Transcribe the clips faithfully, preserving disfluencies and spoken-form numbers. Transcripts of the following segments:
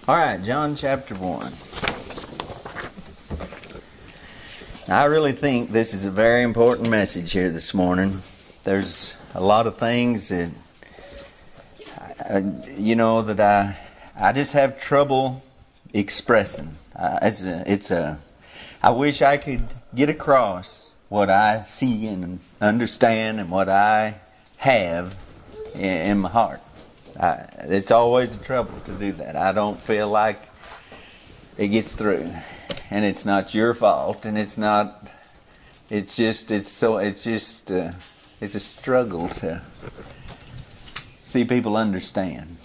All right, John chapter one. I really think this is a very important message here this morning. There's a lot of things that, I, you know, that I I just have trouble expressing. Uh, it's a, it's a. I wish I could get across what I see and understand and what I have in, in my heart. I, it's always a trouble to do that. I don't feel like it gets through, and it's not your fault, and it's not. It's just. It's so. It's just. Uh, it's a struggle to see people understand.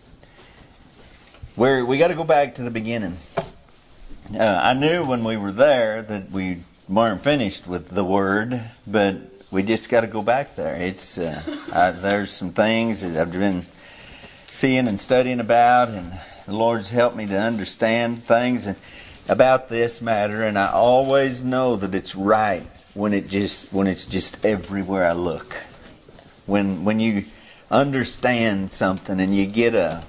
Where we got to go back to the beginning. Uh, I knew when we were there that we weren't finished with the Word, but we just got to go back there. It's uh, I, there's some things that I've been seeing and studying about, and the Lord's helped me to understand things about this matter, and I always know that it's right when it just when it's just everywhere I look. When when you understand something and you get a,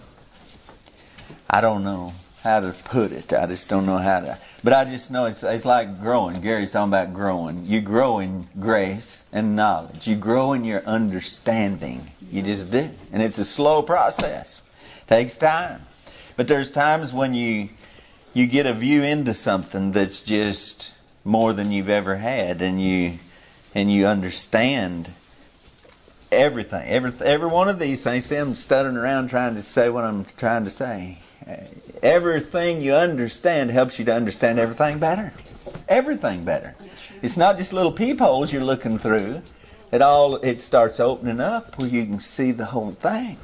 I don't know how to put it. I just don't know how to. But I just know it's it's like growing. Gary's talking about growing. You grow in grace and knowledge. You grow in your understanding. You just do. And it's a slow process. Takes time. But there's times when you you get a view into something that's just more than you've ever had, and you and you understand everything. Every every one of these things. See, I'm stuttering around trying to say what I'm trying to say. Everything you understand helps you to understand everything better. Everything better. It's not just little peepholes you're looking through. It all it starts opening up where you can see the whole thing.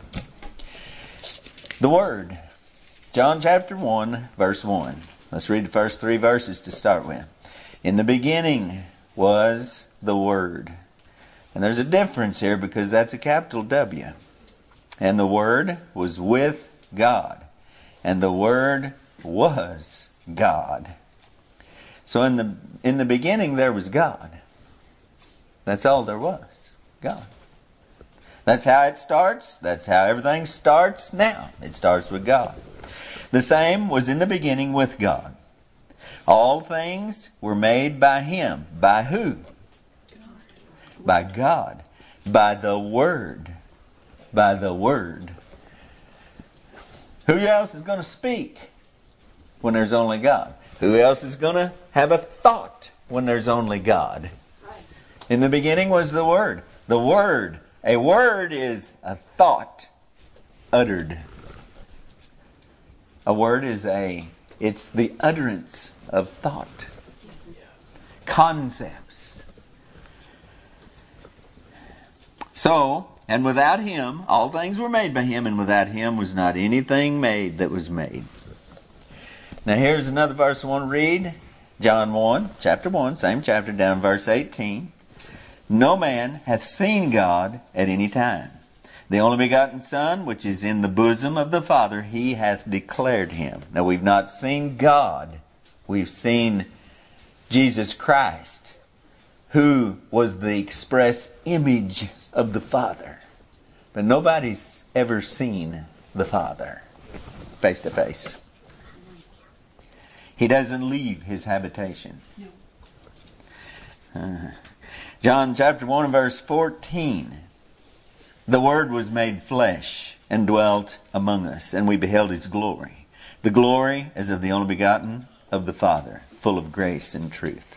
The Word. John chapter one, verse one. Let's read the first three verses to start with. In the beginning was the Word. And there's a difference here because that's a capital W. And the Word was with God. And the Word was God. So in the in the beginning there was God. That's all there was. God. That's how it starts. That's how everything starts now. It starts with God. The same was in the beginning with God. All things were made by Him. By who? By God. By the Word. By the Word. Who else is going to speak when there's only God? Who else is going to have a thought when there's only God? In the beginning was the Word. The Word. A word is a thought uttered. A word is a, it's the utterance of thought. Concepts. So, and without Him, all things were made by Him, and without Him was not anything made that was made. Now here's another verse I want to read. John one, chapter one, same chapter, down verse eighteen. No man hath seen God at any time. The only begotten Son, which is in the bosom of the Father, He hath declared Him. Now we've not seen God. We've seen Jesus Christ, who was the express image of the Father. But nobody's ever seen the Father face to face. He doesn't leave His habitation. Uh, John chapter one and verse fourteen. The Word was made flesh and dwelt among us, and we beheld His glory. The glory as of the only begotten of the Father, full of grace and truth.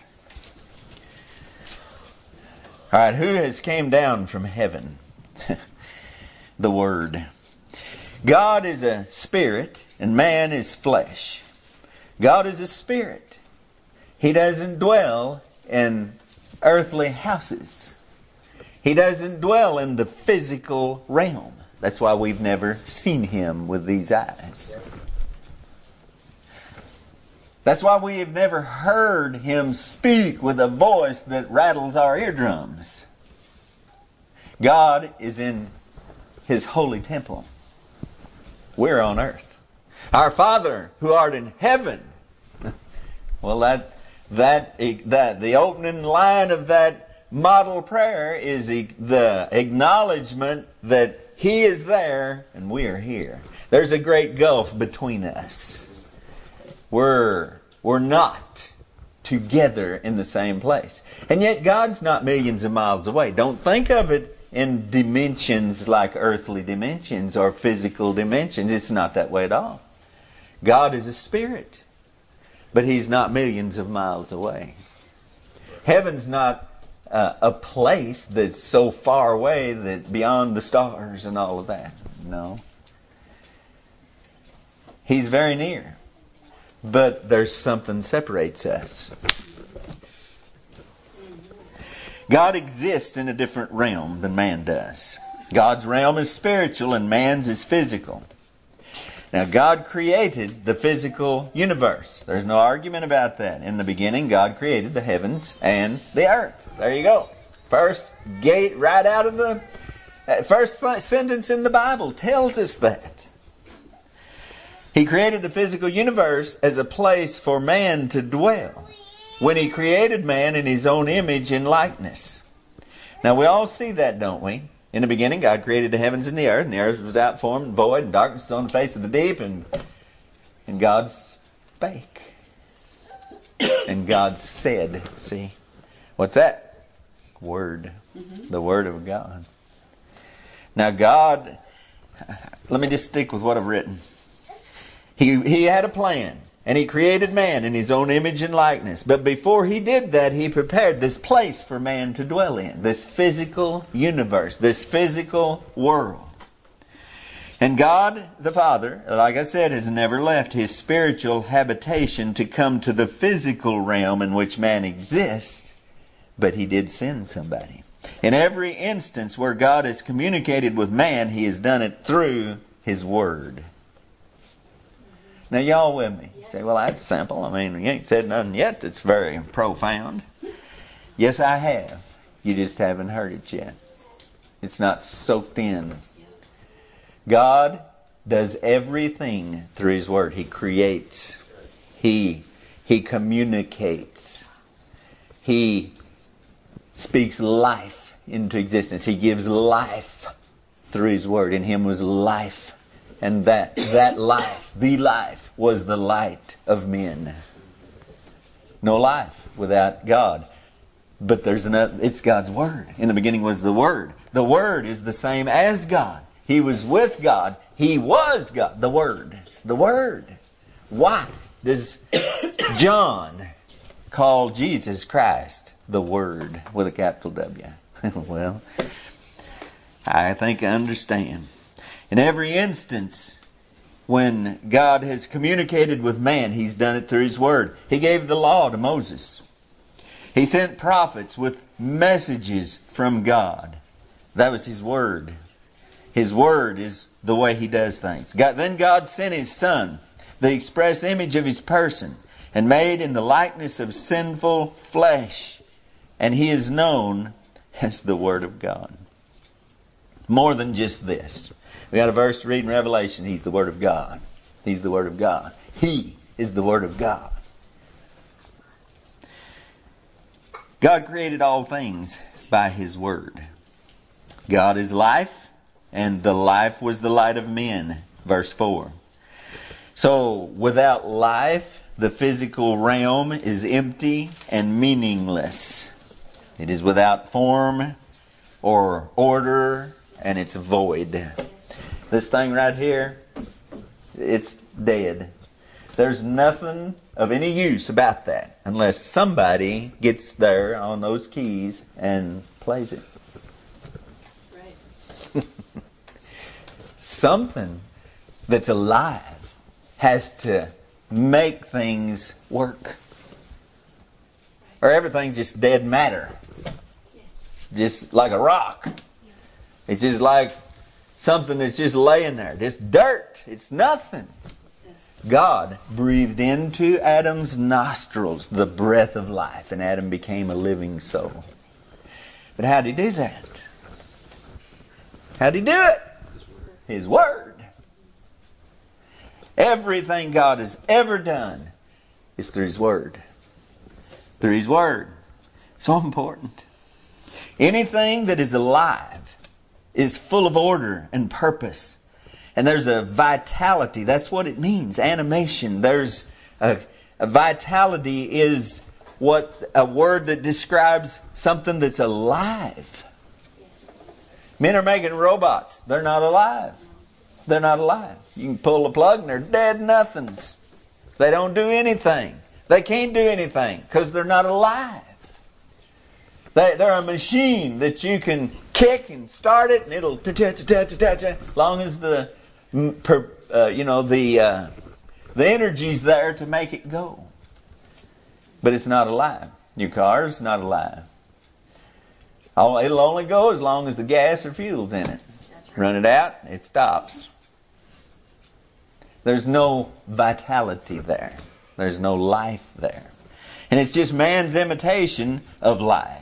All right, who has came down from heaven? The Word. God is a spirit and man is flesh. God is a spirit. He doesn't dwell in earthly houses. He doesn't dwell in the physical realm. That's why we've never seen Him with these eyes. That's why we have never heard Him speak with a voice that rattles our eardrums. God is in His holy temple. We're on earth. Our Father who art in heaven. Well, that that that the opening line of that model prayer is the acknowledgement that He is there and we are here. There's a great gulf between us. We're, we're not together in the same place. And yet God's not millions of miles away. Don't think of it in dimensions like earthly dimensions or physical dimensions. It's not that way at all. God is a spirit, but He's not millions of miles away. Heaven's not uh, a place that's so far away that beyond the stars and all of that. No. He's very near. But there's something separates us. God exists in a different realm than man does. God's realm is spiritual and man's is physical. Now, God created the physical universe. There's no argument about that. In the beginning, God created the heavens and the earth. There you go. First gate right out of the... First sentence in the Bible tells us that. He created the physical universe as a place for man to dwell, when He created man in His own image and likeness. Now we all see that, don't we? In the beginning, God created the heavens and the earth, and the earth was out formed and void, and darkness was on the face of the deep, and, and God spake. And God said, see? What's that? Word. Mm-hmm. The Word of God. Now God, let me just stick with what I've written. He, he had a plan. And He created man in His own image and likeness. But before He did that, He prepared this place for man to dwell in. This physical universe. This physical world. And God, the Father, like I said, has never left His spiritual habitation to come to the physical realm in which man exists. But He did send somebody. In every instance where God has communicated with man, He has done it through His Word. Now, y'all with me? You say, well, that's simple. I mean, you ain't said nothing yet that's very profound. Yes, I have. You just haven't heard it yet. It's not soaked in. God does everything through His Word. He creates. He, he communicates. He speaks life into existence. He gives life through His Word. In Him was life. And that, that life, the life, was the light of men. No life without God. But there's another, it's God's Word. In the beginning was the Word. The Word is the same as God. He was with God. He was God. The Word. The Word. Why does John call Jesus Christ the Word with a capital W? Well, I think I understand. In every instance, when God has communicated with man, He's done it through His Word. He gave the law to Moses. He sent prophets with messages from God. That was His Word. His Word is the way He does things. God, then God sent His Son, the express image of His person, and made in the likeness of sinful flesh. And He is known as the Word of God. More than just this. We got a verse to read in Revelation. He's the Word of God. He's the Word of God. He is the Word of God. God created all things by His Word. God is life, and the life was the light of men. Verse four. So, without life, the physical realm is empty and meaningless. It is without form or order, and it's void. This thing right here, it's dead. There's nothing of any use about that unless somebody gets there on those keys and plays it. Right. Something that's alive has to make things work. Or everything's just dead matter. Just like a rock. It's just like something that's just laying there. Just dirt. It's nothing. God breathed into Adam's nostrils the breath of life, and Adam became a living soul. But how did He do that? How did He do it? His Word. Everything God has ever done is through His Word. Through His Word. So important. Anything that is alive is full of order and purpose. And there's a vitality. That's what it means. Animation. There's a, a vitality is what a word that describes something that's alive. Men are making robots. They're not alive. They're not alive. You can pull the plug and they're dead nothings. They don't do anything. They can't do anything because they're not alive. They, they're a machine that you can kick and start it, and it'll ta-ta-ta-ta-ta-ta, long as the uh, you know the uh, the energy's there to make it go. But it's not alive. Your car's not alive. It'll only go as long as the gas or fuel's in it. Run it out, it stops. There's no vitality there. There's no life there. And it's just man's imitation of life.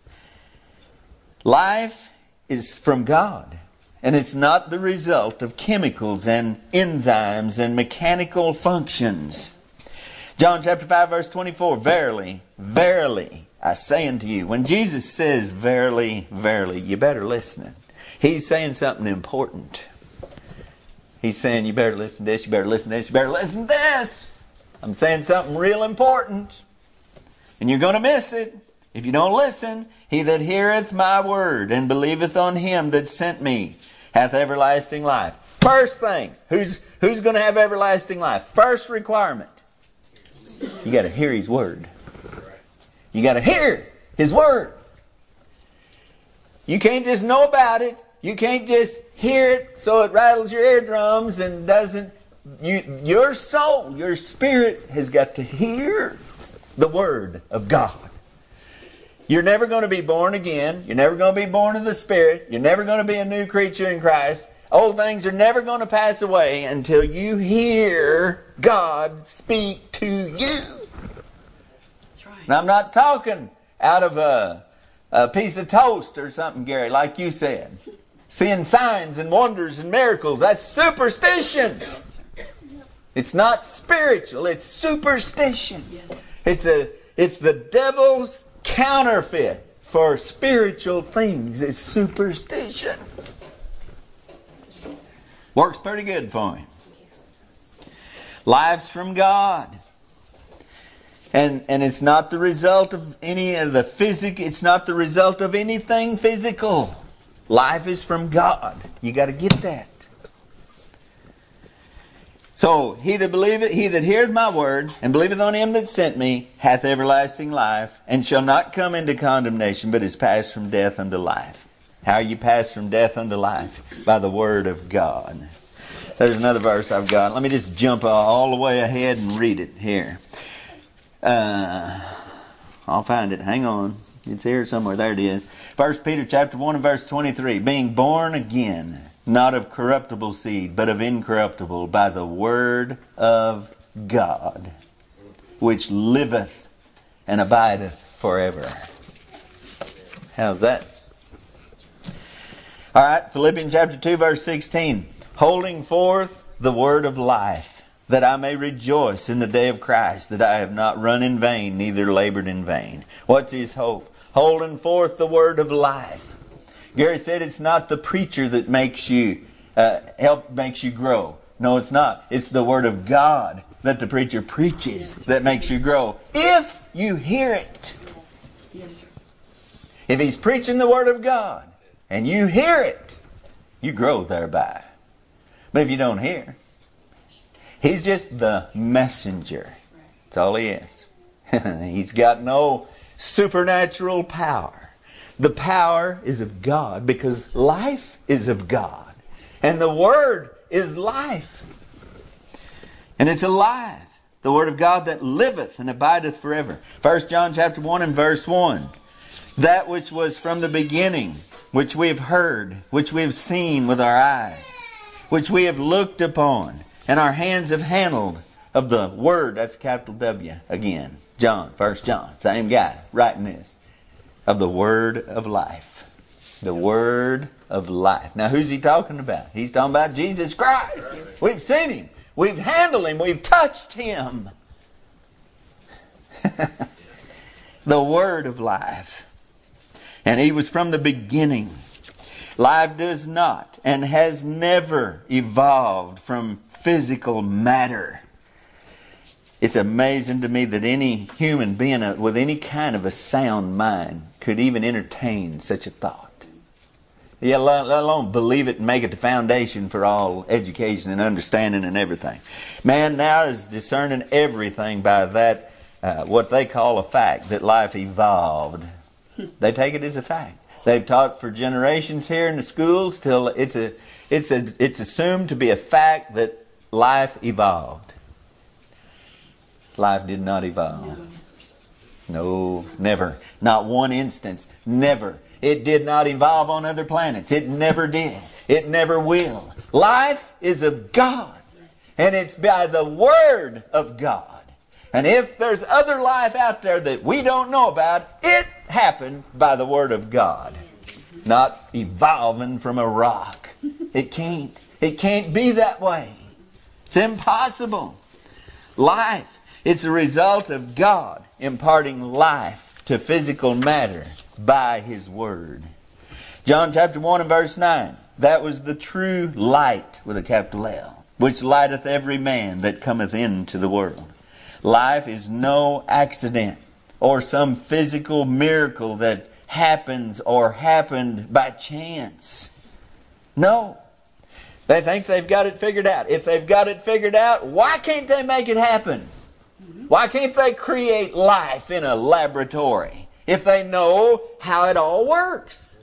Life is from God. And it's not the result of chemicals and enzymes and mechanical functions. John chapter five verse twenty-four. Verily, verily, I say unto you. When Jesus says verily, verily, you better listen. He's saying something important. He's saying you better listen to this, you better listen to this, you better listen to this. I'm saying something real important. And you're going to miss it if you don't listen. He that heareth my word and believeth on him that sent me hath everlasting life. First thing, who's who's going to have everlasting life? First requirement. You got to hear his word. You got to hear his word. You can't just know about it. You can't just hear it so it rattles your eardrums and doesn't. You, your soul, your spirit has got to hear the word of God. You're never going to be born again. You're never going to be born of the Spirit. You're never going to be a new creature in Christ. Old things are never going to pass away until you hear God speak to you. That's right. And I'm not talking out of a, a piece of toast or something, Gary, like you said. Seeing signs and wonders and miracles. That's superstition. It's not spiritual. It's superstition. Yes. It's a. It's the devil's counterfeit for spiritual things. It's superstition. Works pretty good for him. Life's from God. And and it's not the result of any of the physic. It's not the result of anything physical. Life is from God. You got to get that. So, he that believeth, he that heareth my word, and believeth on him that sent me, hath everlasting life, and shall not come into condemnation, but is passed from death unto life. How are you passed from death unto life? By the word of God. There's another verse I've got. Let me just jump all the way ahead and read it here. Uh, I'll find it. Hang on. It's here somewhere. There it is. First Peter chapter one and verse twenty-three. Being born again, not of corruptible seed, but of incorruptible, by the word of God, which liveth and abideth forever. How's that? All right, Philippians chapter two, verse sixteen. Holding forth the word of life, that I may rejoice in the day of Christ, that I have not run in vain, neither labored in vain. What's his hope? Holding forth the word of life. Gary said it's not the preacher that makes you uh, help makes you grow. No, it's not. It's the word of God that the preacher preaches that makes you grow. If you hear it. Yes, sir. If he's preaching the word of God and you hear it, you grow thereby. But if you don't hear, he's just the messenger. That's all he is. He's got no supernatural power. The power is of God because life is of God. And the Word is life. And it's alive. The Word of God that liveth and abideth forever. First John chapter one and verse one. That which was from the beginning, which we have heard, which we have seen with our eyes, which we have looked upon, and our hands have handled of the Word. That's capital W again. John, First John, same guy writing this. Of the word of life. The word of life. Now who's he talking about? He's talking about Jesus Christ. We've seen him. We've handled him. We've touched him. The word of life. And he was from the beginning. Life does not and has never evolved from physical matter. It's amazing to me that any human being with any kind of a sound mind could even entertain such a thought. Yeah, let alone believe it and make it the foundation for all education and understanding and everything. Man now is discerning everything by that, uh, what they call a fact, that life evolved. They take it as a fact. They've taught for generations here in the schools till it's a, it's a, it's assumed to be a fact that life evolved. Life did not evolve. No, never. Not one instance. Never. It did not evolve on other planets. It never did. It never will. Life is of God. And it's by the Word of God. And if there's other life out there that we don't know about, it happened by the Word of God. Not evolving from a rock. It can't. It can't be that way. It's impossible. Life. It's a result of God imparting life to physical matter by His Word. John chapter one and verse nine. That was the true light with a capital L, which lighteth every man that cometh into the world. Life is no accident or some physical miracle that happens or happened by chance. No. They think they've got it figured out. If they've got it figured out, why can't they make it happen? Why can't they create life in a laboratory if they know how it all works?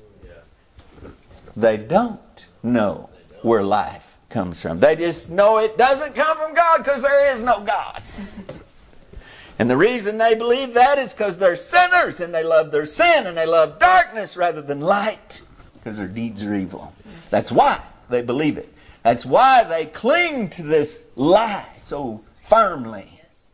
They don't know where life comes from. They just know it doesn't come from God because there is no God. And the reason they believe that is because they're sinners and they love their sin and they love darkness rather than light because their deeds are evil. That's why they believe it. That's why they cling to this lie so firmly.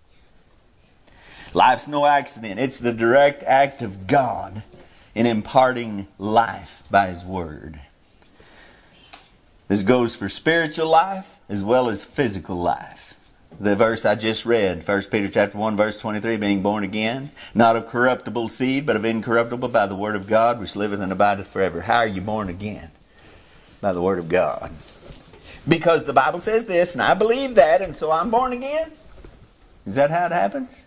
Life's no accident. It's the direct act of God in imparting life by His Word. This goes for spiritual life as well as physical life. The verse I just read, First Peter chapter one, verse twenty-three, being born again, not of corruptible seed, but of incorruptible by the Word of God, which liveth and abideth forever. How are you born again? By the Word of God. Because the Bible says this, and I believe that, and so I'm born again? Is that how it happens?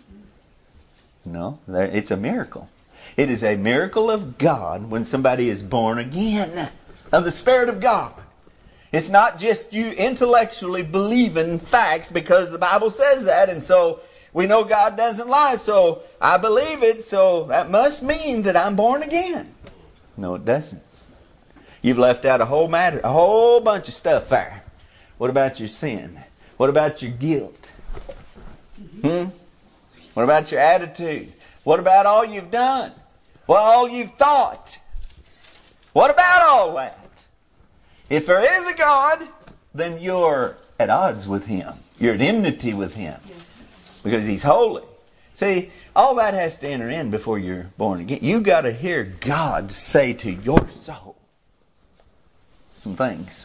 No, it's a miracle. It is a miracle of God when somebody is born again of the Spirit of God. It's not just you intellectually believing facts because the Bible says that, and so we know God doesn't lie, so I believe it, so that must mean that I'm born again. No, it doesn't. You've left out a whole matter, a whole bunch of stuff there. What about your sin? What about your guilt? Hmm? What about your attitude? What about all you've done? What all you've thought? What about all that? If there is a God, then you're at odds with Him. You're at enmity with Him. Because He's holy. See, all that has to enter in before you're born again. You've got to hear God say to your soul some things.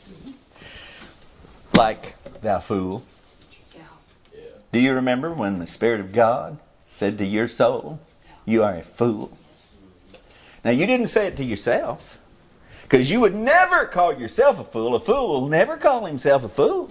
Like, thou fool. Do you remember when the Spirit of God said to your soul, you are a fool? Now, you didn't say it to yourself. Because you would never call yourself a fool. A fool will never call himself a fool.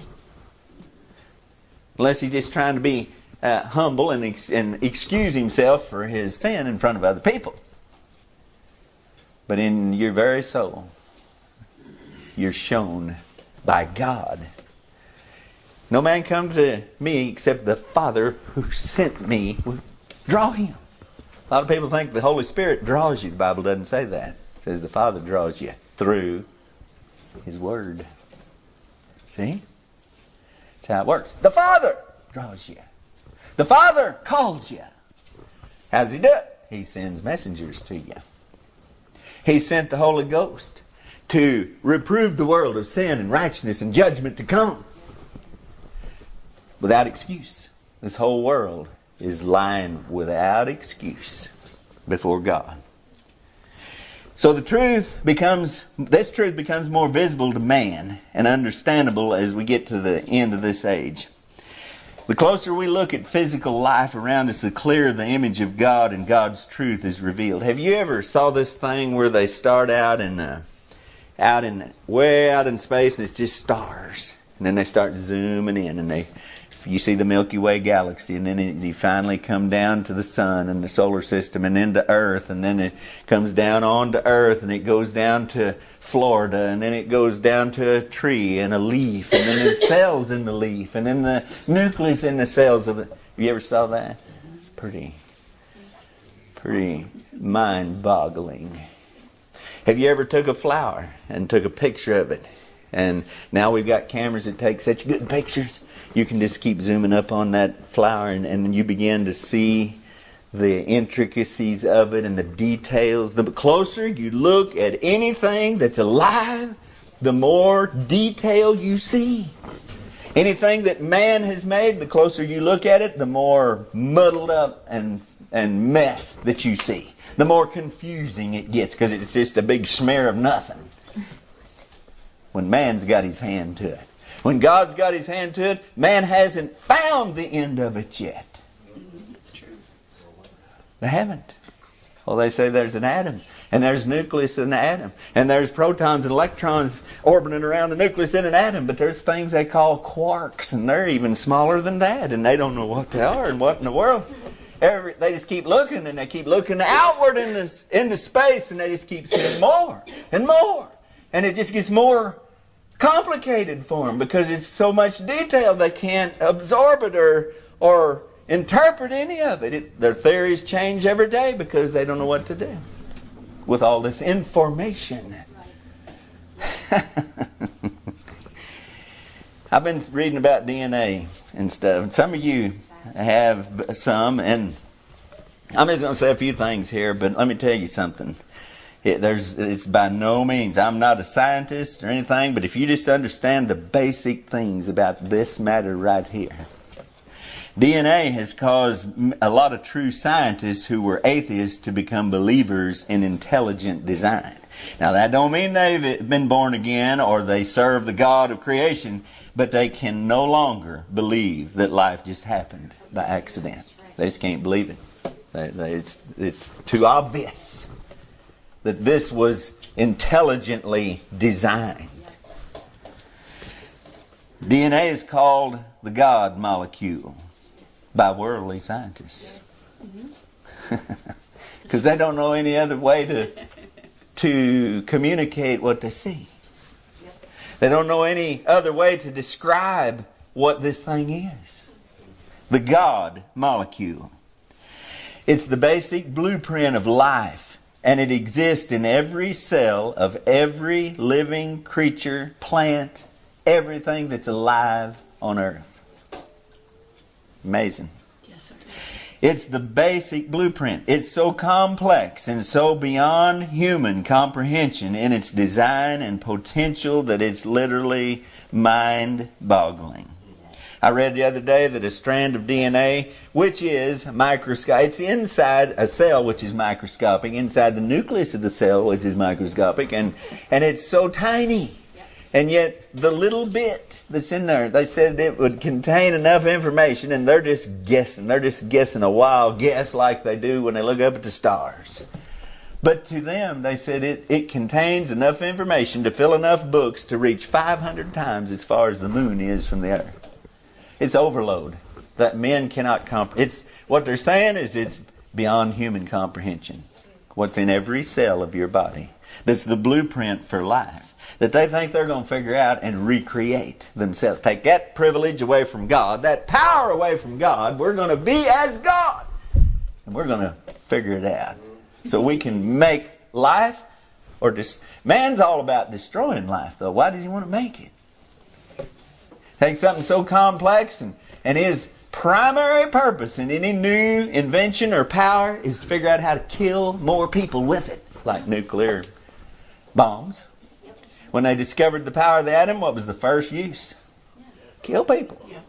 Unless he's just trying to be uh, humble and, ex- and excuse himself for his sin in front of other people. But in your very soul, you're shown by God. No man come to me except the Father who sent me will draw him. A lot of people think the Holy Spirit draws you. The Bible doesn't say that. It says the Father draws you through His Word. See? That's how it works. The Father draws you. The Father calls you. How does He do it? He sends messengers to you. He sent the Holy Ghost to reprove the world of sin and righteousness and judgment to come. Without excuse. This whole world is lying without excuse before God. So the truth becomes, this truth becomes more visible to man and understandable as we get to the end of this age. The closer we look at physical life around us, the clearer the image of God and God's truth is revealed. Have you ever saw this thing where they start out and uh, out in way out in space, and it's just stars. And then they start zooming in, and they you see the Milky Way galaxy, and then it, you finally come down to the sun and the solar system, and into Earth, and then it comes down onto Earth, and it goes down to Florida, and then it goes down to a tree and a leaf, and then the cells in the leaf, and then the nucleus in the cells of it. Have you ever saw that? It's pretty, pretty mind-boggling. Have you ever took a flower and took a picture of it? And now we've got cameras that take such good pictures. You can just keep zooming up on that flower, and, and you begin to see the intricacies of it and the details. The closer you look at anything that's alive, the more detail you see. Anything that man has made, the closer you look at it, the more muddled up and, and mess that you see. The more confusing it gets, because it's just a big smear of nothing. When man's got his hand to it. When God's got his hand to it, man hasn't found the end of it yet. That's true. They haven't. Well, they say there's an atom, and there's nucleus in the atom, and there's protons and electrons orbiting around the nucleus in an atom, but there's things they call quarks, and they're even smaller than that, and they don't know what they are and what in the world. Every, they just keep looking, and they keep looking outward in this, into space, and they just keep seeing more and more. And it just gets more complicated for them because it's so much detail they can't absorb it or or interpret any of it. it. Their theories change every day because they don't know what to do with all this information. I've been reading about D N A and stuff, and some of you have some, and I'm just going to say a few things here, but let me tell you something. It, there's, it's by no means, I'm not a scientist or anything, but if you just understand the basic things about this matter right here. D N A has caused a lot of true scientists who were atheists to become believers in intelligent design. Now that don't mean they've been born again or they serve the God of creation, but they can no longer believe that life just happened by accident. They just can't believe it. They, they, it's, it's too obvious that this was intelligently designed. D N A is called the God molecule by worldly scientists. Because they don't know any other way to, to communicate what they see. They don't know any other way to describe what this thing is. The God molecule. It's the basic blueprint of life. And it exists in every cell of every living creature, plant, everything that's alive on earth. Amazing. Yes, sir. It's the basic blueprint. It's so complex and so beyond human comprehension in its design and potential that it's literally mind-boggling. I read the other day that a strand of D N A, which is microscopic, it's inside a cell which is microscopic, inside the nucleus of the cell which is microscopic, and, and it's so tiny. And yet the little bit that's in there, they said it would contain enough information, and they're just guessing. They're just guessing a wild guess like they do when they look up at the stars. But to them, they said it, it contains enough information to fill enough books to reach five hundred times as far as the moon is from the earth. It's overload that men cannot comprehend. It's what they're saying is it's beyond human comprehension. What's in every cell of your body. That's the blueprint for life. That they think they're going to figure out and recreate themselves. Take that privilege away from God, that power away from God. We're going to be as God. And we're going to figure it out. So we can make life or dis- man's all about destroying life though. Why does he want to make it? Take something so complex, and, and his primary purpose in any new invention or power is to figure out how to kill more people with it, like nuclear bombs. When they discovered the power of the atom, what was the first use? Kill people. Yeah,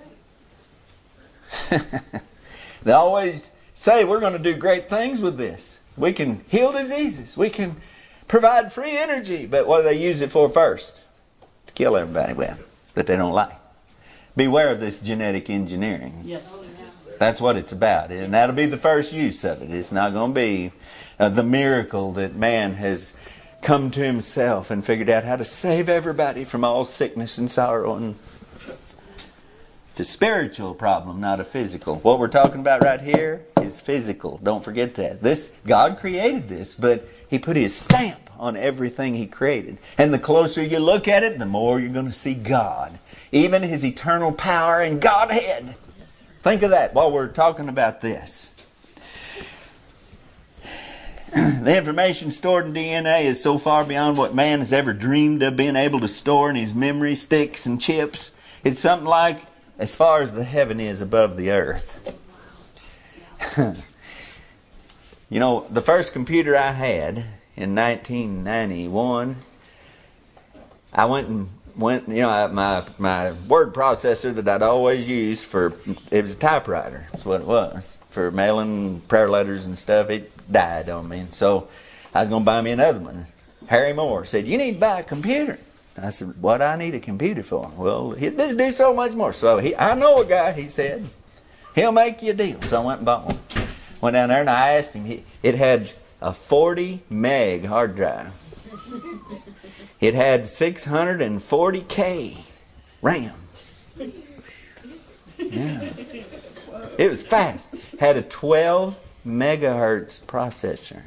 that's right. They always say we're going to do great things with this. We can heal diseases. We can provide free energy. But what do they use it for first? To kill everybody with. That they don't like. Beware of this genetic engineering. Yes. That's what it's about. And that'll be the first use of it. It's not going to be uh, the miracle that man has come to himself and figured out how to save everybody from all sickness and sorrow. And it's a spiritual problem, not a physical. What we're talking about right here is physical. Don't forget that. This God created this, but He put His stamp on everything He created. And the closer you look at it, the more you're going to see God. Even His eternal power and Godhead. Yes, sir. Think of that while we're talking about this. The information stored in D N A is so far beyond what man has ever dreamed of being able to store in his memory sticks and chips. It's something like as far as the heaven is above the earth. You know, the first computer I had in nineteen ninety-one, I went and went, you know, my my word processor that I'd always use for, it was a typewriter. That's what it was. For mailing prayer letters and stuff, it died on me. And so I was going to buy me another one. Harry Moore said, "You need to buy a computer." I said, "What do I need a computer for?" "Well, he'll just do so much more." So he, "I know a guy," he said. "He'll make you a deal." So I went and bought one. Went down there and I asked him. He, it had a forty meg hard drive. It had six hundred forty K RAM. Yeah. It was fast. Had a twelve megahertz processor.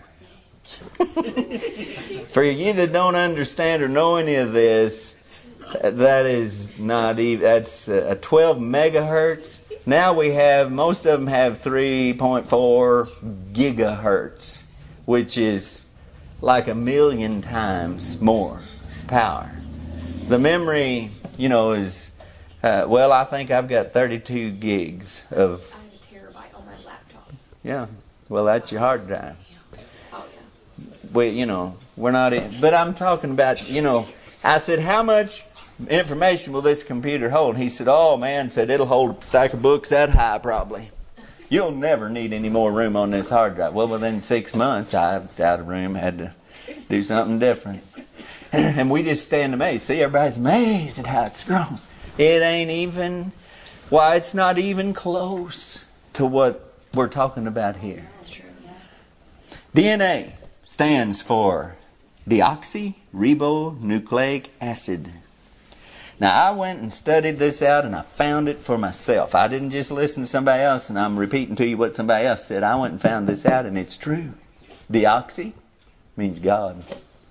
For you that don't understand or know any of this, that is not even, that's a twelve megahertz. Now we have, most of them have three point four gigahertz, which is like a million times more power. The memory, you know, is, uh, well, I think I've got thirty-two gigs of... I have a terabyte on my laptop. Yeah, well, that's your hard drive. Oh, yeah. We, you know, we're not in, but I'm talking about, you know, I said, "How much information will this computer hold?" He said, "Oh man," said, "it'll hold a stack of books that high probably. You'll never need any more room on this hard drive." Well, within six months, I was out of room, had to do something different. And we just stand amazed. See, everybody's amazed at how it's grown. It ain't even, why, it's not even close to what we're talking about here. That's true. Yeah. D N A stands for deoxyribonucleic acid. Now, I went and studied this out and I found it for myself. I didn't just listen to somebody else and I'm repeating to you what somebody else said. I went and found this out and it's true. Deoxy means God.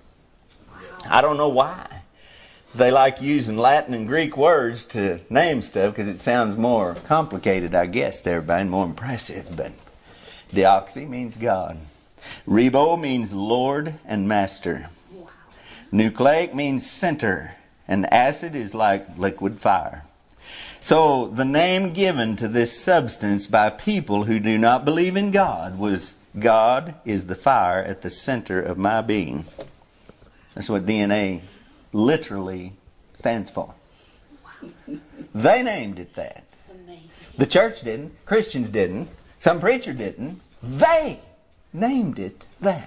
I don't know why. They like using Latin and Greek words to name stuff because it sounds more complicated, I guess, to everybody, more impressive. But deoxy means God. Ribo means Lord and Master. Nucleic means center. And acid is like liquid fire. So the name given to this substance by people who do not believe in God was, "God is the fire at the center of my being." That's what D N A literally stands for. They named it that. Amazing. The church didn't. Christians didn't. Some preacher didn't. They named it that.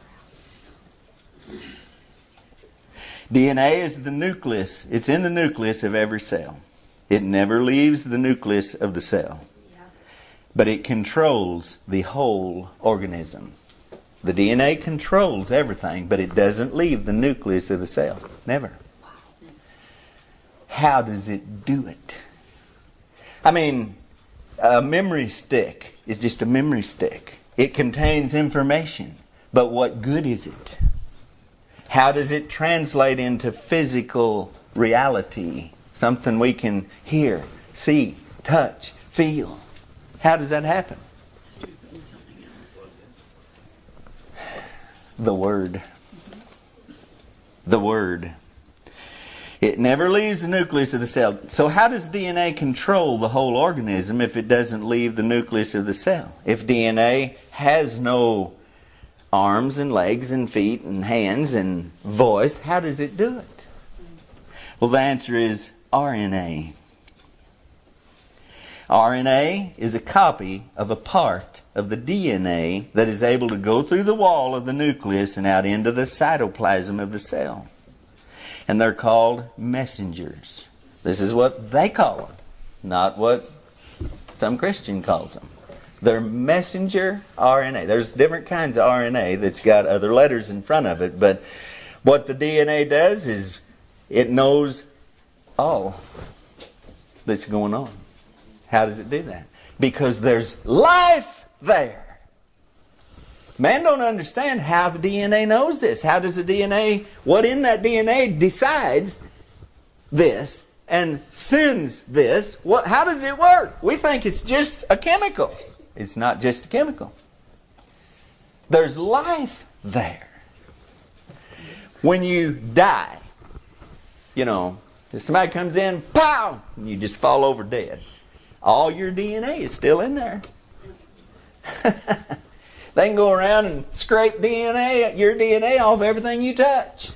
D N A is the nucleus. It's in the nucleus of every cell. It never leaves the nucleus of the cell. But it controls the whole organism. The D N A controls everything, but it doesn't leave the nucleus of the cell. Never. How does it do it? I mean, a memory stick is just a memory stick. It contains information, but what good is it? How does it translate into physical reality? Something we can hear, see, touch, feel. How does that happen? Has to be put in something else. The Word. The Word. It never leaves the nucleus of the cell. So how does D N A control the whole organism if it doesn't leave the nucleus of the cell? If D N A has no arms and legs and feet and hands and voice, how does it do it? Well, the answer is R N A. R N A is a copy of a part of the D N A that is able to go through the wall of the nucleus and out into the cytoplasm of the cell. And they're called messengers. This is what they call them, not what some Christian calls them. They're messenger R N A. There's different kinds of R N A that's got other letters in front of it, but What the D N A does is it knows all that's going on. How does it do that? Because there's life there. Man don't understand how the D N A knows this. How does the D N A, what in that D N A decides this and sends this? What? How does it work? We think it's just a chemical. It's not just a chemical. There's life there. When you die, you know, if somebody comes in, pow, and you just fall over dead. All your D N A is still in there. They can go around and scrape D N A, your D N A off everything you touch.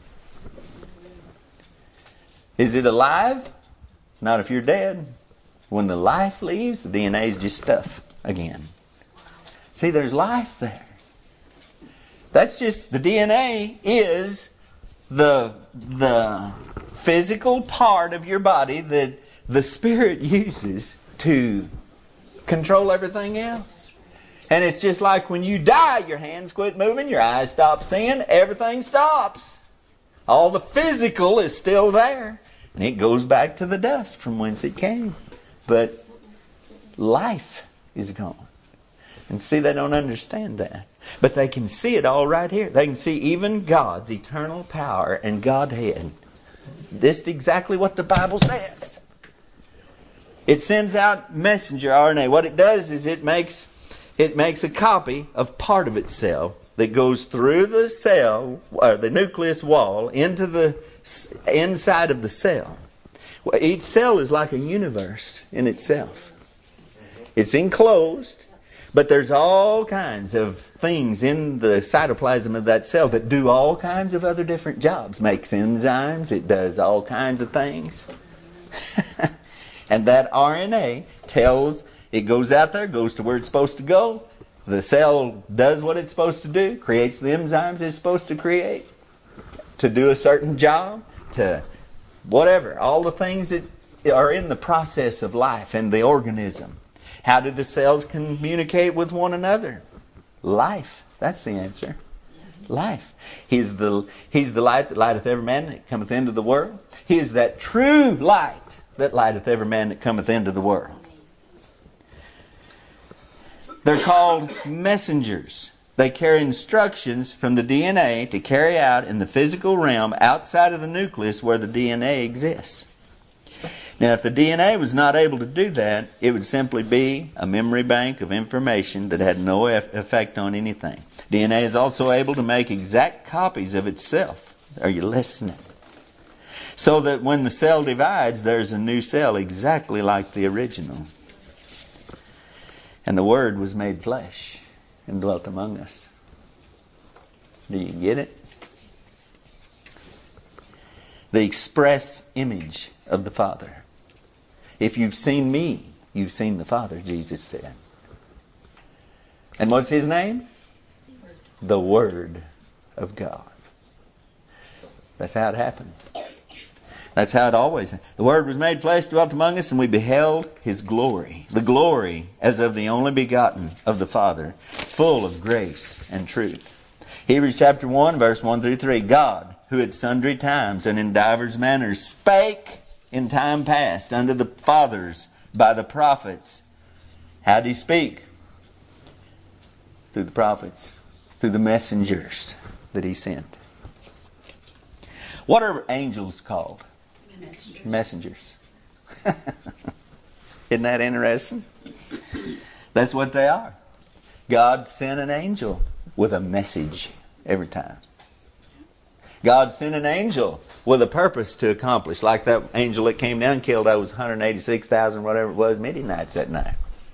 Is it alive? Not if you're dead. When the life leaves, the D N A is just stuff again. See, there's life there. That's just, the D N A is the, the physical part of your body that the Spirit uses to control everything else. And it's just like when you die, your hands quit moving, your eyes stop seeing, everything stops. All the physical is still there. And it goes back to the dust from whence it came. But life is gone. And see, they don't understand that. But they can see it all right here. They can see even God's eternal power and Godhead. This is exactly what the Bible says. It sends out messenger R N A. What it does is it makes it makes a copy of part of itself that goes through the cell, or the nucleus wall, into the inside of the cell. Well, each cell is like a universe in itself. It's enclosed, but there's all kinds of things in the cytoplasm of that cell that do all kinds of other different jobs. Makes enzymes, it does all kinds of things. And that R N A tells, it goes out there, goes to where it's supposed to go. The cell does what it's supposed to do, creates the enzymes it's supposed to create to do a certain job, to whatever. All the things that are in the process of life and the organism. How do the cells communicate with one another? Life. That's the answer. Life. He's the, he's the light that lighteth every man that cometh into the world. He is that true light that lighteth every man that cometh into the world. They're called messengers. They carry instructions from the D N A to carry out in the physical realm outside of the nucleus where the D N A exists. Now, if the D N A was not able to do that, it would simply be a memory bank of information that had no effect on anything. D N A is also able to make exact copies of itself. Are you listening? So that when the cell divides, there's a new cell exactly like the original. And the Word was made flesh and dwelt among us. Do you get it? The express image of the Father. If you've seen me, you've seen the Father, Jesus said. And what's His name? The Word of God. That's how it happened. That's how it always happened. The Word was made flesh, dwelt among us, and we beheld His glory. The glory as of the only begotten of the Father, full of grace and truth. Hebrews chapter one, verse one through three. God, who at sundry times and in divers manners spake in time past unto the fathers by the prophets. How did He speak? Through the prophets. Through the messengers that He sent. What are angels called? Messengers. Messengers. Isn't that interesting? That's what they are. God sent an angel with a message every time. God sent an angel with a purpose to accomplish. Like that angel that came down and killed those one hundred eighty-six thousand, whatever it was, Midianites that night.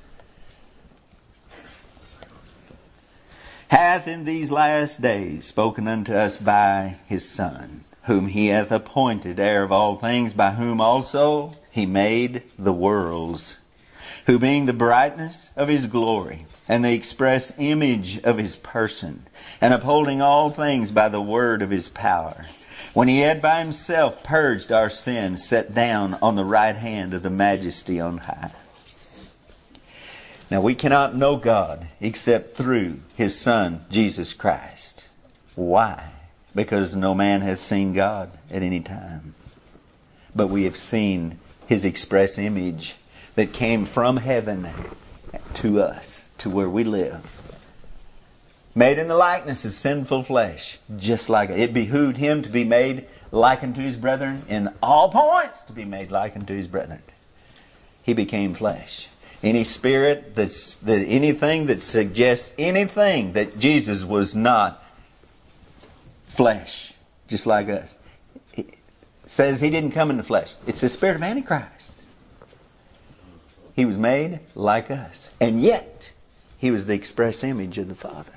Hath in these last days spoken unto us by His Son, whom He hath appointed heir of all things, by whom also He made the worlds, who being the brightness of His glory, and the express image of His person, and upholding all things by the word of His power, when He had by Himself purged our sins, sat down on the right hand of the Majesty on high. Now we cannot know God except through His Son, Jesus Christ. Why? because no man has seen God at any time. But we have seen His express image that came from heaven to us, to where we live. Made in the likeness of sinful flesh, just like it. It behooved Him to be made like unto His brethren in all points, to be made like unto His brethren. He became flesh. Any spirit that's that anything that suggests anything that Jesus was not flesh, just like us, it says He didn't come in the flesh. It's the spirit of Antichrist. He was made like us, and yet He was the express image of the Father.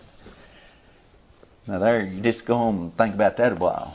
Now there, you just go home and think about that a while.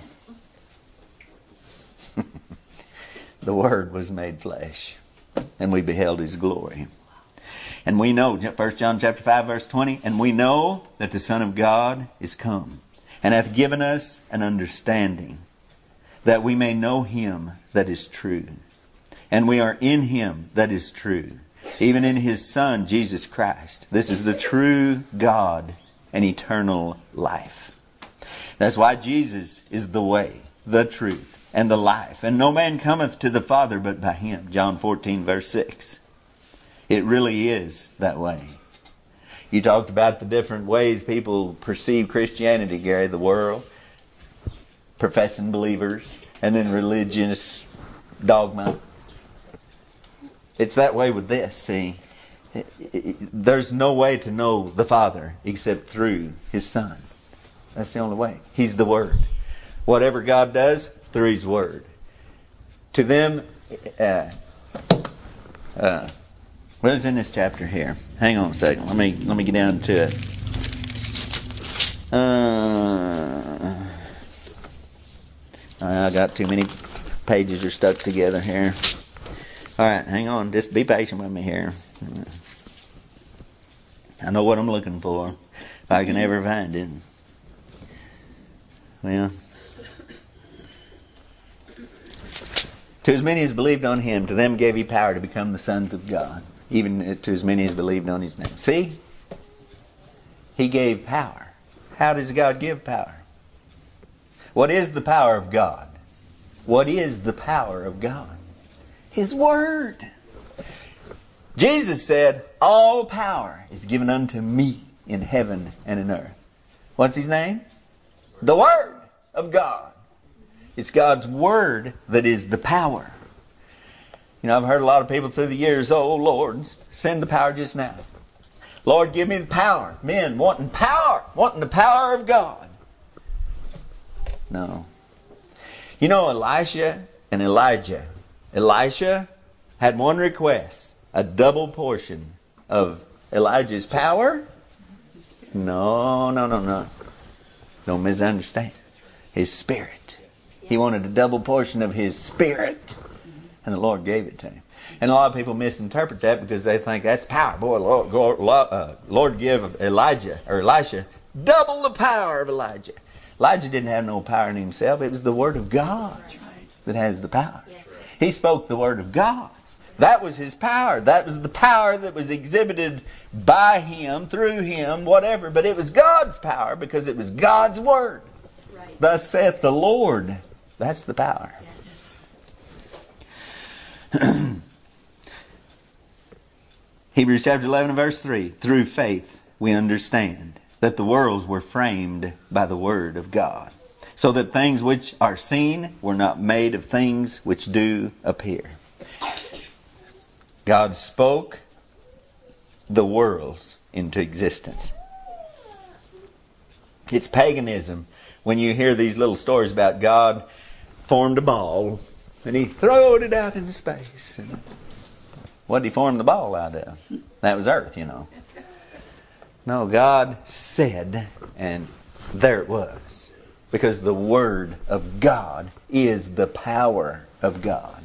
The Word was made flesh, and we beheld His glory. And we know, First John chapter five, verse twenty, and we know that the Son of God is come, and hath given us an understanding, that we may know Him that is true. And we are in Him that is true, even in His Son, Jesus Christ. This is the true God and eternal life. That's why Jesus is the way, the truth, and the life. And no man cometh to the Father but by Him. John fourteen, verse six. It really is that way. You talked about the different ways people perceive Christianity, Gary. The world, professing believers, and then religious dogma. It's that way with this, see. It, it, there's no way to know the Father except through His Son. That's the only way. He's the Word. Whatever God does, through His Word. To them, uh, uh, what is in this chapter here? Hang on a second. Let me let me get down to it. Uh, I got too many pages are stuck together here. All right, hang on. Just be patient with me here. I know what I'm looking for, if I can ever find it. Well, to as many as believed on Him, to them gave He power to become the sons of God, even to as many as believed on His name. See? He gave power. How does God give power? What is the power of God? What is the power of God? His Word. Jesus said, all power is given unto me in heaven and in earth. What's His name? The Word of God. It's God's Word that is the power. You know, I've heard a lot of people through the years, oh Lord, send the power just now. Lord, give me the power. Men wanting power, wanting the power of God. No. You know, Elisha and Elijah. Elisha had one request, a double portion of Elijah's power. No, no, no, no. Don't misunderstand. His spirit. He wanted a double portion of His spirit. And the Lord gave it to him. And a lot of people misinterpret that because they think that's power. Boy, Lord, Lord, uh, Lord give Elijah or Elisha double the power of Elijah. Elijah didn't have no power in himself. It was the Word of God that has the power. He spoke the Word of God. That was his power. That was the power that was exhibited by him, through him, whatever. But it was God's power because it was God's Word. Right. Thus saith the Lord. That's the power. Yes. Hebrews chapter eleven and verse three. Through faith we understand that the worlds were framed by the Word of God, so that things which are seen were not made of things which do appear. God spoke the worlds into existence. It's paganism when you hear these little stories about God formed a ball and He throwed it out into space. And what did He form the ball out of? That was earth, you know. No, God said, and there it was. Because the Word of God is the power of God.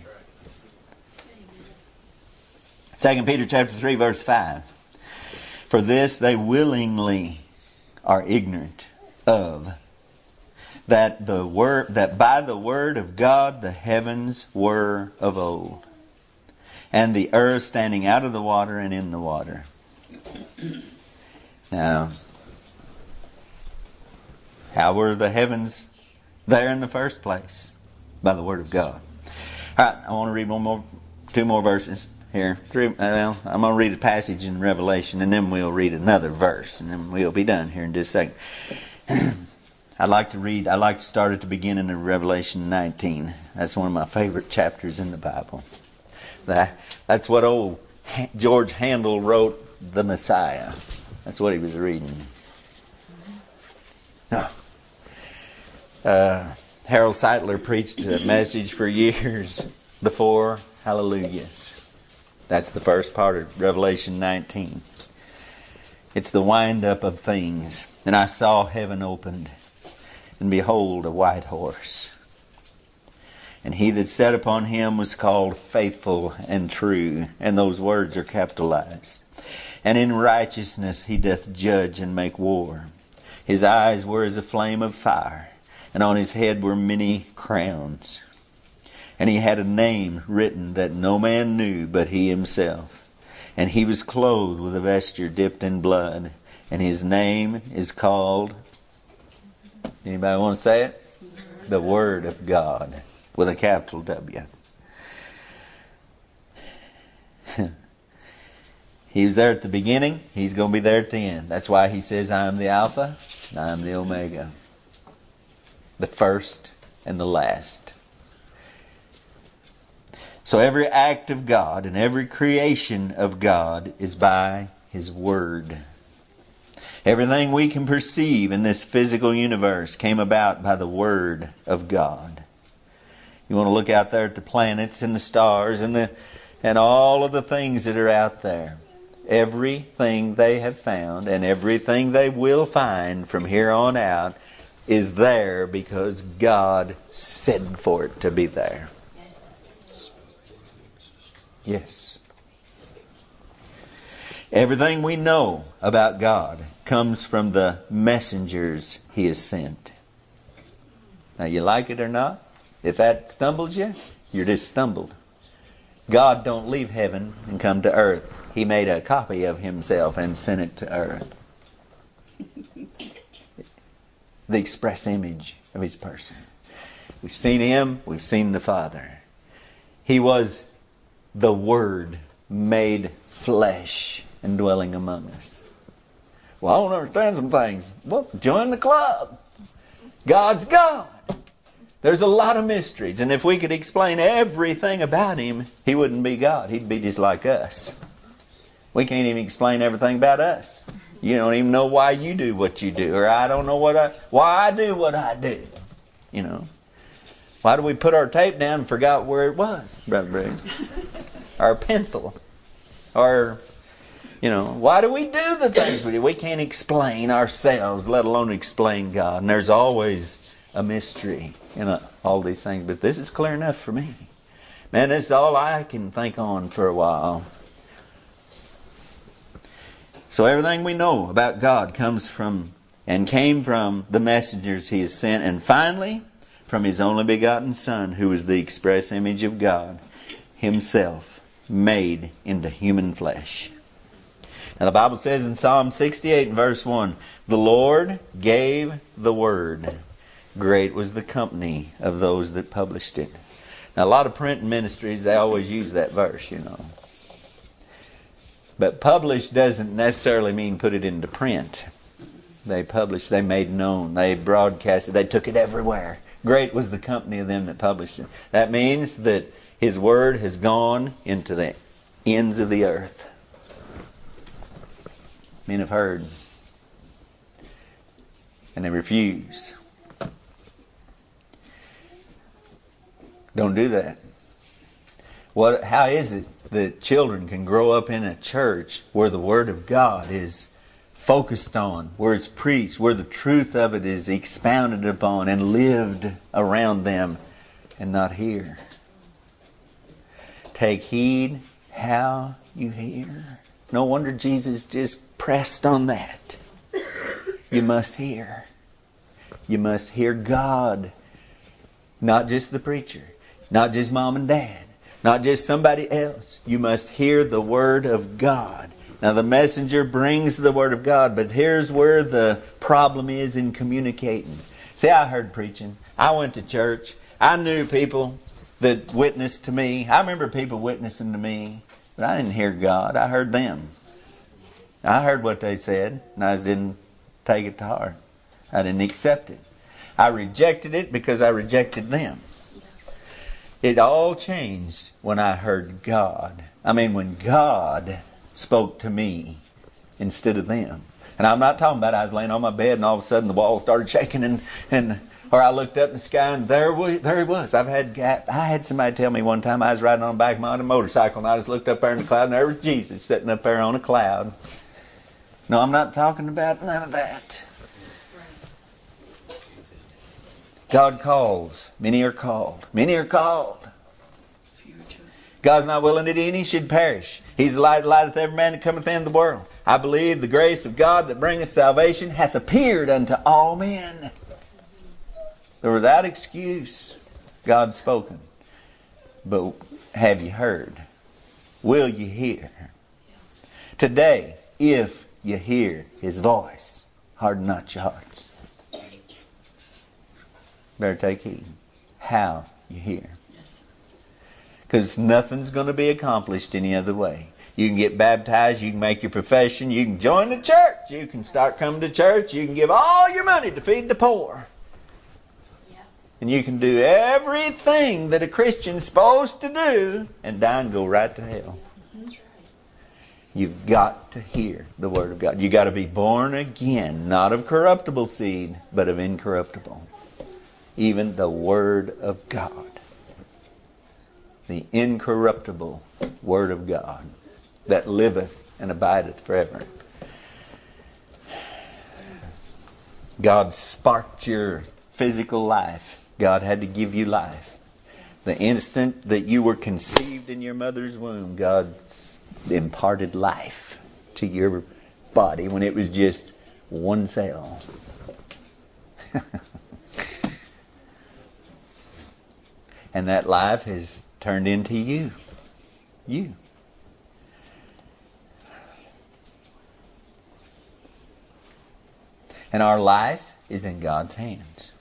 Second Peter chapter three, verse five. For this they willingly are ignorant of, that the word that by the word of God the heavens were of old, and the earth standing out of the water and in the water. Now, How were the heavens there in the first place? By the Word of God. All right, I want to read one more, two more verses here. Three. Well, I'm going to read a passage in Revelation, and then we'll read another verse, and then we'll be done here in just a second. I'd like to read. I like to start at the beginning of Revelation nineteen. That's one of my favorite chapters in the Bible. That that's what old George Handel wrote, The Messiah. That's what he was reading. No. Uh, Harold Seitler preached a message for years, the four hallelujahs. That's the first part of Revelation nineteen. It's the wind-up of things. And I saw heaven opened, and behold, a white horse. And he that sat upon him was called Faithful and True. And those words are capitalized. And in righteousness he doth judge and make war. His eyes were as a flame of fire, and on his head were many crowns. And he had a name written that no man knew but he himself. And he was clothed with a vesture dipped in blood. And his name is called... Anybody want to say it? The Word of God. With a capital W. He was there at the beginning. He's going to be there at the end. That's why he says, I am the Alpha, and I am the Omega. The first and the last. So every act of God and every creation of God is by His Word. Everything we can perceive in this physical universe came about by the Word of God. You want to look out there at the planets and the stars and the and all of the things that are out there. Everything they have found and everything they will find from here on out is there because God said for it to be there. Yes. Everything we know about God comes from the messengers He has sent. Now, you like it or not? If that stumbles you, you're just stumbled. God don't leave heaven and come to earth. He made a copy of Himself and sent it to earth. The express image of His person. We've seen Him, we've seen the Father. He was the Word made flesh and dwelling among us. Well, I don't understand some things. Well, join the club. God's God. There's a lot of mysteries. And if we could explain everything about Him, He wouldn't be God. He'd be just like us. We can't even explain everything about us. You don't even know why you do what you do. Or I don't know what I, why I do what I do. You know. Why do we put our tape down and forgot where it was, Brother Briggs? Our pencil. Or, you know, why do we do the things we do? We can't explain ourselves, let alone explain God. And there's always a mystery in a, all these things. But this is clear enough for me. Man, this is all I can think on for a while. So everything we know about God comes from and came from the messengers He has sent. And finally, from His only begotten Son, who is the express image of God Himself, made into human flesh. Now the Bible says in Psalm sixty-eight and verse one, the Lord gave the word. Great was the company of those that published it. Now a lot of print ministries, they always use that verse, you know. But published doesn't necessarily mean put it into print. They published, they made known, they broadcasted, they took it everywhere. Great was the company of them that published it. That means that His Word has gone into the ends of the earth. Men have heard. And they refuse. Don't do that. What? How is it that children can grow up in a church where the Word of God is focused on, where it's preached, where the truth of it is expounded upon and lived around them, and not hear? Take heed how you hear. No wonder Jesus just pressed on that. You must hear. You must hear God. Not just the preacher. Not just mom and dad. Not just somebody else. You must hear the Word of God. Now the messenger brings the Word of God, but here's where the problem is in communicating. See, I heard preaching. I went to church. I knew people that witnessed to me. I remember people witnessing to me, but I didn't hear God. I heard them. I heard what they said, and I just didn't take it to heart. I didn't accept it. I rejected it because I rejected them. It all changed when I heard God. I mean, when God spoke to me instead of them. And I'm not talking about I was laying on my bed and all of a sudden the walls started shaking and, and or I looked up in the sky and there, we, there he was. I've had I had somebody tell me one time I was riding on the back of my own motorcycle and I just looked up there in the cloud and there was Jesus sitting up there on a cloud. No, I'm not talking about none of that. God calls. Many are called. Many are called. God's not willing that any should perish. He's the light that lighteth every man that cometh into the world. I believe the grace of God that bringeth salvation hath appeared unto all men. So without excuse, God's spoken. But have you heard? Will you hear? Today, if you hear His voice, harden not your hearts. Better take heed how you hear. Because nothing's going to be accomplished any other way. You can get baptized, you can make your profession, you can join the church, you can start coming to church, you can give all your money to feed the poor. Yeah. And you can do everything that a Christian's supposed to do and die and go right to hell. Mm-hmm. You've got to hear the Word of God. You've got to be born again, not of corruptible seed, but of incorruptible. Even the Word of God. The incorruptible Word of God that liveth and abideth forever. God sparked your physical life. God had to give you life. The instant that you were conceived in your mother's womb, God imparted life to your body when it was just one cell. And that life has turned into you. You. And our life is in God's hands.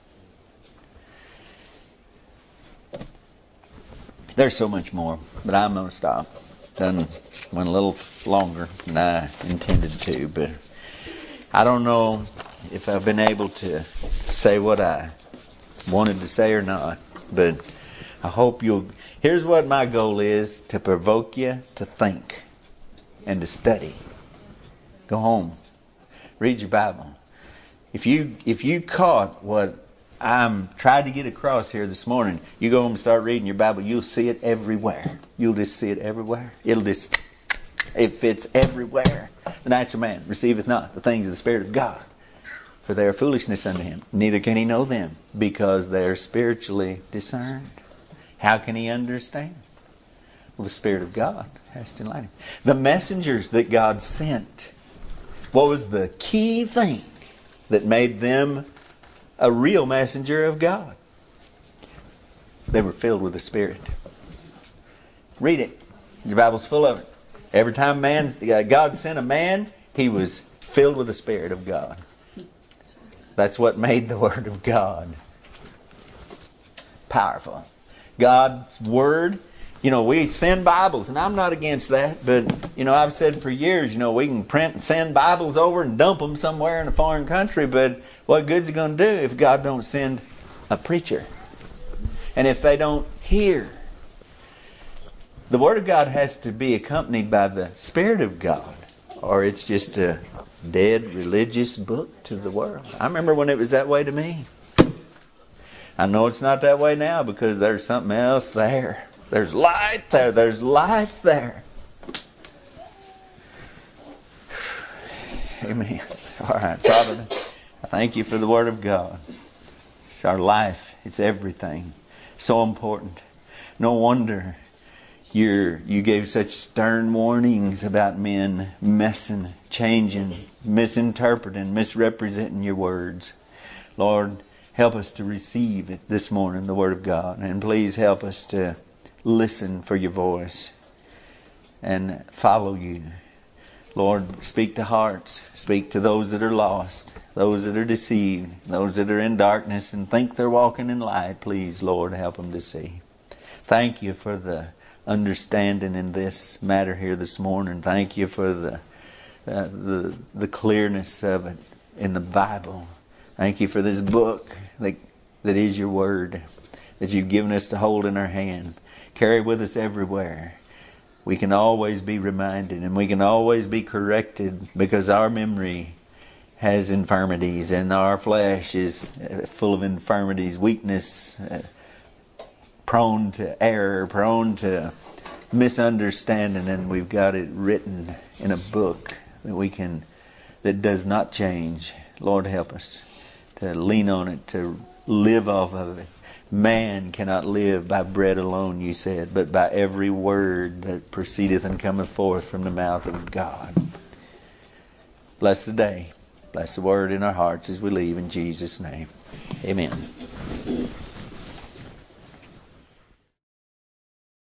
There's so much more, but I'm going to stop. Done went a little longer than I intended to, but I don't know if I've been able to say what I wanted to say or not, but I hope you'll... Here's what my goal is, to provoke you to think and to study. Go home. Read your Bible. If you if you caught what I'm trying to get across here this morning, you go home and start reading your Bible, you'll see it everywhere. You'll just see it everywhere. It'll just... It fits everywhere. The natural man receiveth not the things of the Spirit of God, for they are foolishness unto him. Neither can he know them, because they are spiritually discerned. How can he understand? Well, the Spirit of God has to enlighten him. The messengers that God sent, what was the key thing that made them a real messenger of God? They were filled with the Spirit. Read it. Your Bible's full of it. Every time man, God sent a man, he was filled with the Spirit of God. That's what made the Word of God powerful. God's Word, you know, we send Bibles, and I'm not against that, but, you know, I've said for years, you know, we can print and send Bibles over and dump them somewhere in a foreign country, but what good's it going to do if God don't send a preacher? And if they don't hear? The Word of God has to be accompanied by the Spirit of God, or it's just a dead religious book to the world. I remember when it was that way to me. I know it's not that way now because there's something else there. There's light there. There's life there. Amen. All right, Father, I thank you for the Word of God. It's our life. It's everything. So important. No wonder you're, you gave such stern warnings about men messing, changing, misinterpreting, misrepresenting your words. Lord, help us to receive it this morning, the Word of God. And please help us to listen for your voice and follow you. Lord, speak to hearts. Speak to those that are lost, those that are deceived, those that are in darkness and think they're walking in light. Please, Lord, help them to see. Thank you for the understanding in this matter here this morning. Thank you for the uh, the the clearness of it in the Bible. Thank you for this book that that is your word, that you've given us to hold in our hand, carry with us everywhere. We can always be reminded and we can always be corrected, because our memory has infirmities and our flesh is full of infirmities, weakness, uh, prone to error, prone to misunderstanding, and we've got it written in a book that we can, that does not change. Lord, help us to lean on it, to live off of it. Man cannot live by bread alone, you said, but by every word that proceedeth and cometh forth from the mouth of God. Bless the day. Bless the word in our hearts as we leave, in Jesus' name. Amen.